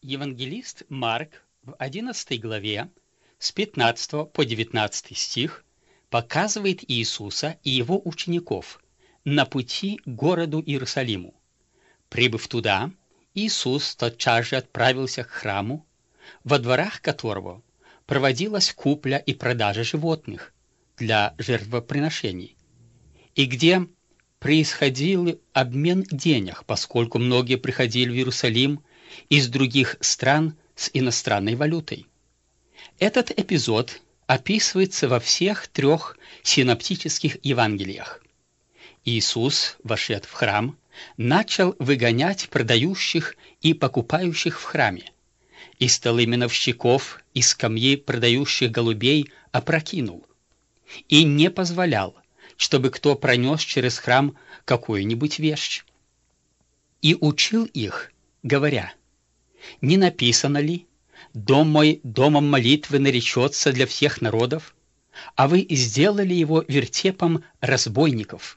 Евангелист Марк в 11 главе с 15 по 19 стих показывает Иисуса и его учеников на пути к городу Иерусалиму. Прибыв туда, Иисус тотчас же отправился к храму, во дворах которого проводилась купля и продажа животных для жертвоприношений, и где происходил обмен денег, поскольку многие приходили в Иерусалим из других стран с иностранной валютой. Этот эпизод описывается во всех трех синоптических Евангелиях. Иисус, вошед в храм, начал выгонять продающих и покупающих в храме, и столы миновщиков и скамьи продающих голубей опрокинул, и не позволял, чтобы кто пронес через храм какую-нибудь вещь. И учил их, говоря: «Не написано ли: дом мой домом молитвы наречется для всех народов, а вы сделали его вертепом разбойников».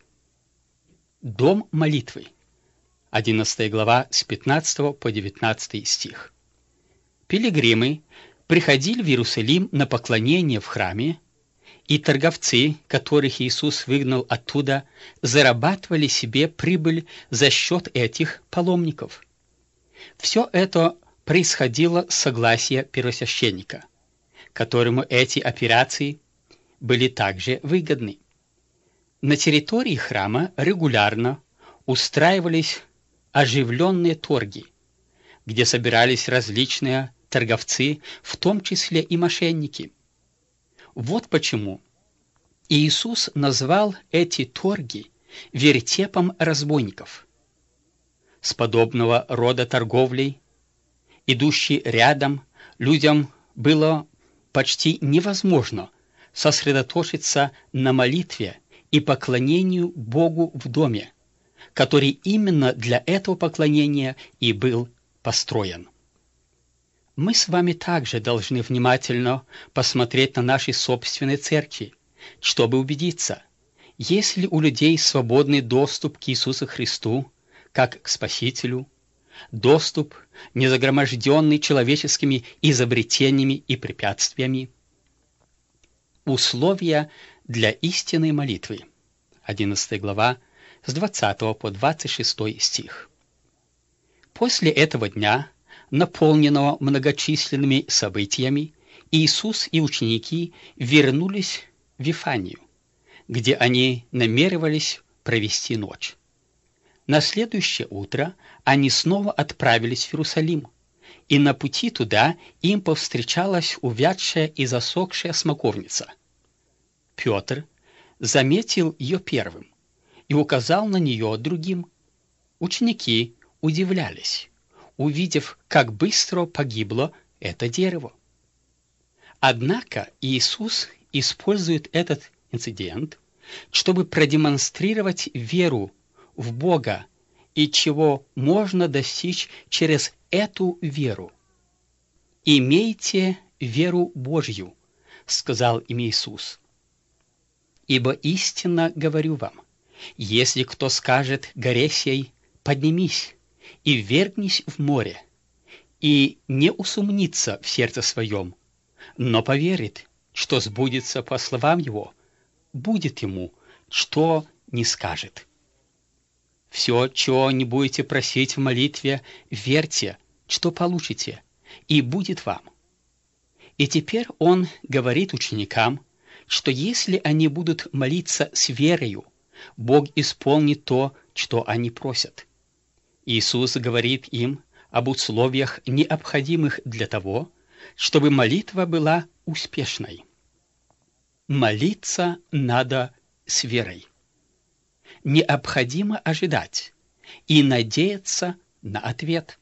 Дом молитвы. 11 глава с 15 по 19 стих. Пилигримы приходили в Иерусалим на поклонение в храме, и торговцы, которых Иисус выгнал оттуда, зарабатывали себе прибыль за счет этих паломников. Все это происходило с согласия первосвященника, которому эти операции были также выгодны. На территории храма регулярно устраивались оживленные торги, где собирались различные торговцы, в том числе и мошенники. Вот почему Иисус назвал эти торги вертепом разбойников. С подобного рода торговлей, идущей рядом, людям было почти невозможно сосредоточиться на молитве и поклонению Богу в доме, который именно для этого поклонения и был построен. Мы с вами также должны внимательно посмотреть на наши собственные церкви, чтобы убедиться, есть ли у людей свободный доступ к Иисусу Христу, как к Спасителю, доступ, не загроможденный человеческими изобретениями и препятствиями. Условия для истинной молитвы. 11 глава с 20 по 26 стих. После этого дня, наполненного многочисленными событиями, Иисус и ученики вернулись в Вифанию, где они намеревались провести ночь. На следующее утро они снова отправились в Иерусалим, и на пути туда им повстречалась увядшая и засохшая смоковница. Петр заметил ее первым и указал на нее другим. Ученики удивлялись, увидев, как быстро погибло это дерево. Однако Иисус использует этот инцидент, чтобы продемонстрировать веру в Бога и чего можно достичь через эту веру. «Имейте веру Божью», — сказал им Иисус. «Ибо истинно говорю вам, если кто скажет горе сей: поднимись и ввергнись в море, и не усомнится в сердце своем, но поверит, что сбудется по словам его, будет ему, что не скажет. Все, чего не будете просить в молитве, верьте, что получите, и будет вам». И теперь он говорит ученикам, что если они будут молиться с верою, Бог исполнит то, что они просят. Иисус говорит им об условиях, необходимых для того, чтобы молитва была успешной. Молиться надо с верой. Необходимо ожидать и надеяться на ответ.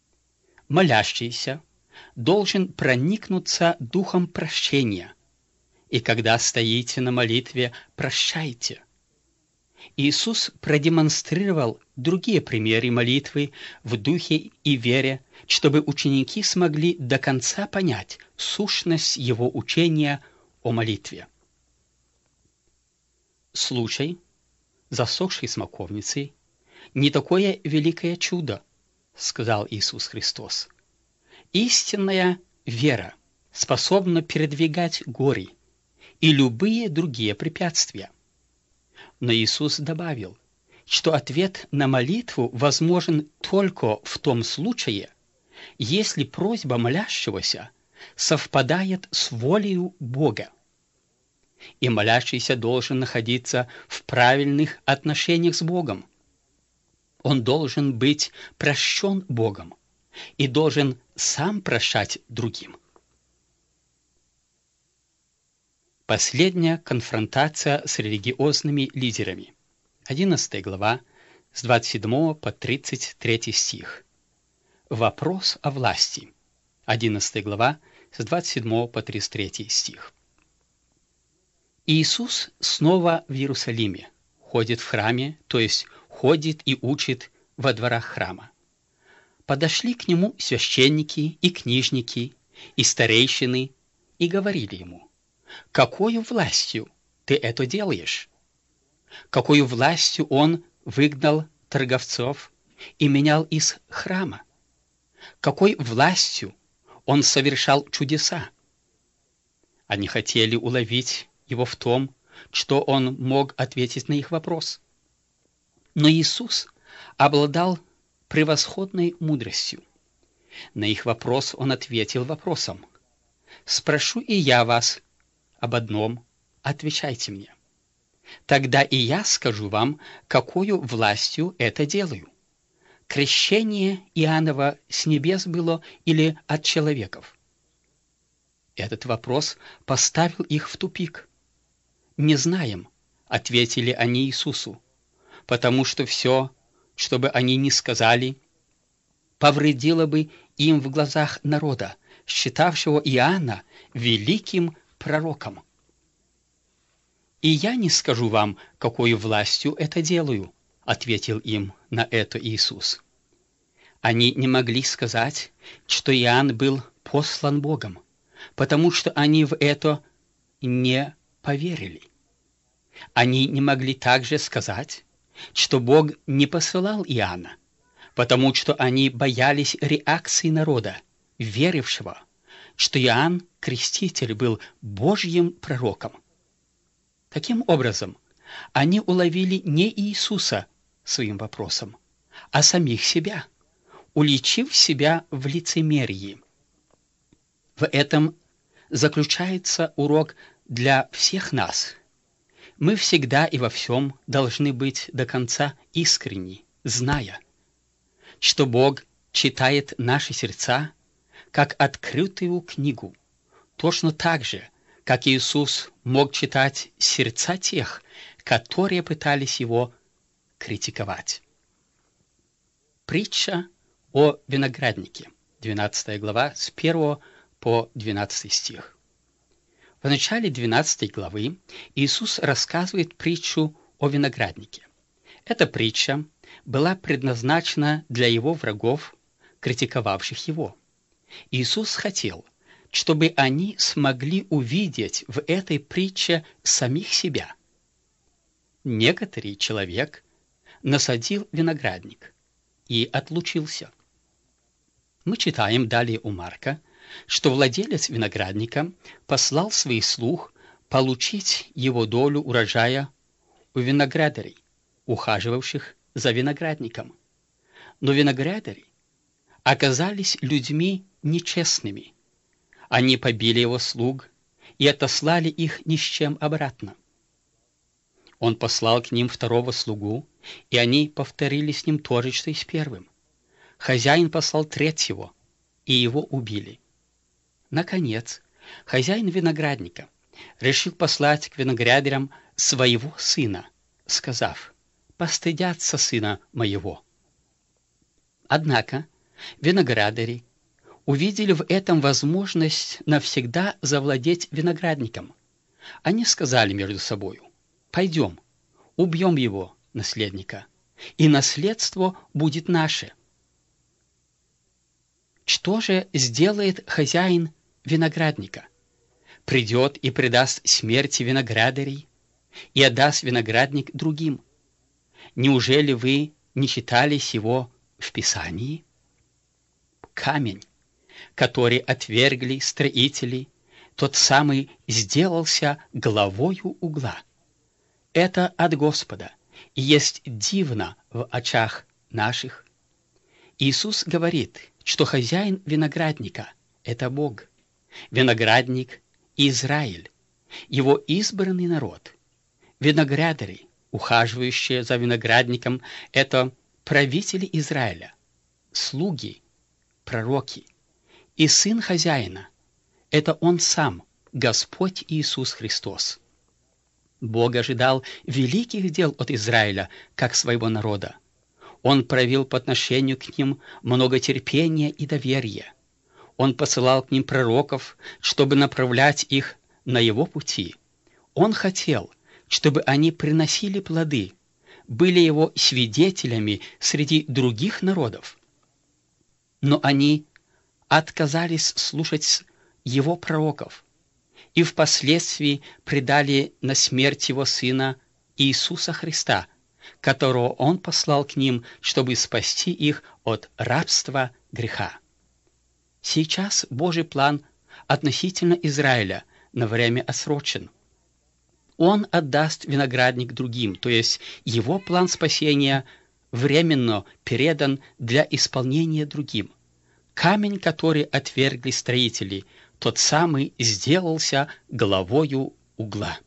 Молящийся должен проникнуться духом прощения, и когда стоите на молитве, прощайте. Иисус продемонстрировал другие примеры молитвы в духе и вере, чтобы ученики смогли до конца понять сущность его учения о молитве. Случай засохшей смоковницы не такое великое чудо, сказал Иисус Христос. Истинная вера способна передвигать горы и любые другие препятствия. Но Иисус добавил, что ответ на молитву возможен только в том случае, если просьба молящегося совпадает с волею Бога. И молящийся должен находиться в правильных отношениях с Богом. Он должен быть прощен Богом и должен сам прощать другим. Последняя конфронтация с религиозными лидерами. 11 глава, с 27 по 33 стих. Вопрос о власти. 11 глава, с 27 по 33 стих. Иисус снова в Иерусалиме, ходит в храме, то есть ходит и учит во дворах храма. Подошли к нему священники и книжники, и старейшины, и говорили ему: «Какою властью ты это делаешь? Какою властью он выгнал торговцов и менял из храма? Какой властью он совершал чудеса?» Они хотели уловить его в том, что он мог ответить на их вопрос. Но Иисус обладал превосходной мудростью. На их вопрос он ответил вопросом: «Спрошу и я вас об одном, отвечайте мне. Тогда и я скажу вам, какою властью это делаю. Крещение Иоаннова с небес было или от человеков?» Этот вопрос поставил их в тупик. «Не знаем», — ответили они Иисусу, потому что все, что бы они ни сказали, повредило бы им в глазах народа, считавшего Иоанна великим пророком. «И я не скажу вам, какой властью это делаю», — ответил им на это Иисус. Они не могли сказать, что Иоанн был послан Богом, потому что они в это не поверили. Они не могли также сказать, что Бог не посылал Иоанна, потому что они боялись реакции народа, верившего, что Иоанн Креститель был Божьим пророком. Таким образом, они уловили не Иисуса своим вопросом, а самих себя, уличив себя в лицемерии. В этом заключается урок для всех нас. Мы всегда и во всем должны быть до конца искренни, зная, что Бог читает наши сердца, как открытую книгу, точно так же, как Иисус мог читать сердца тех, которые пытались его критиковать. Притча о винограднике, 12 глава, с 1 по 12 стих. В начале 12 главы Иисус рассказывает притчу о винограднике. Эта притча была предназначена для его врагов, критиковавших его. Иисус хотел, чтобы они смогли увидеть в этой притче самих себя. Некоторый человек насадил виноградник и отлучился. Мы читаем далее у Марка, что владелец виноградника послал своих слуг получить его долю урожая у виноградарей, ухаживавших за виноградником. Но виноградари оказались людьми нечестными. Они побили его слуг и отослали их ни с чем обратно. Он послал к ним второго слугу, и они повторили с ним то же, что и с первым. Хозяин послал третьего, и его убили. Наконец, хозяин виноградника решил послать к виноградарям своего сына, сказав: «Постыдятся сына моего». Однако виноградари увидели в этом возможность навсегда завладеть виноградником. Они сказали между собою: «Пойдем, убьем его, наследника, и наследство будет наше». Что же сделает хозяин виноградника? Придет и предаст смерти виноградарей и отдаст виноградник другим. Неужели вы не читали сего в Писании? Камень, который отвергли строители, тот самый сделался главою угла. Это от Господа, и есть дивно в очах наших. Иисус говорит, что хозяин виноградника – это Бог, виноградник – Израиль, его избранный народ. Виноградари, ухаживающие за виноградником – это правители Израиля, слуги, пророки. И сын хозяина – это он сам, Господь Иисус Христос. Бог ожидал великих дел от Израиля, как своего народа. Он проявил по отношению к ним много терпения и доверия. Он посылал к ним пророков, чтобы направлять их на его пути. Он хотел, чтобы они приносили плоды, были его свидетелями среди других народов. Но они отказались слушать его пророков и впоследствии предали на смерть его сына Иисуса Христа, которого он послал к ним, чтобы спасти их от рабства греха. Сейчас Божий план относительно Израиля на время отсрочен. Он отдаст виноградник другим, то есть его план спасения временно передан для исполнения другим. Камень, который отвергли строители, тот самый сделался главою угла.